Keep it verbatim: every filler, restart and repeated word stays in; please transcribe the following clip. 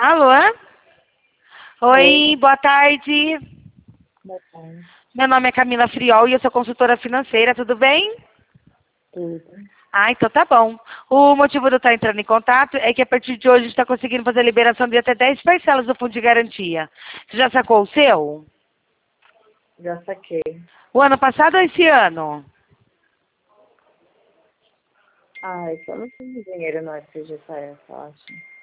Alô? Oi, Oi. boa tarde. Boa tarde. Meu nome é Camila Friol e eu sou consultora financeira, tudo bem? Tudo. Ah, então tá bom. O motivo de eu estar entrando em contato é que a partir de hoje a gente está conseguindo fazer a liberação de até dez parcelas do fundo de garantia. Você já sacou o seu? Já saquei. O ano passado ou esse ano? Ah, é que eu não tenho dinheiro no F G T S, eu acho.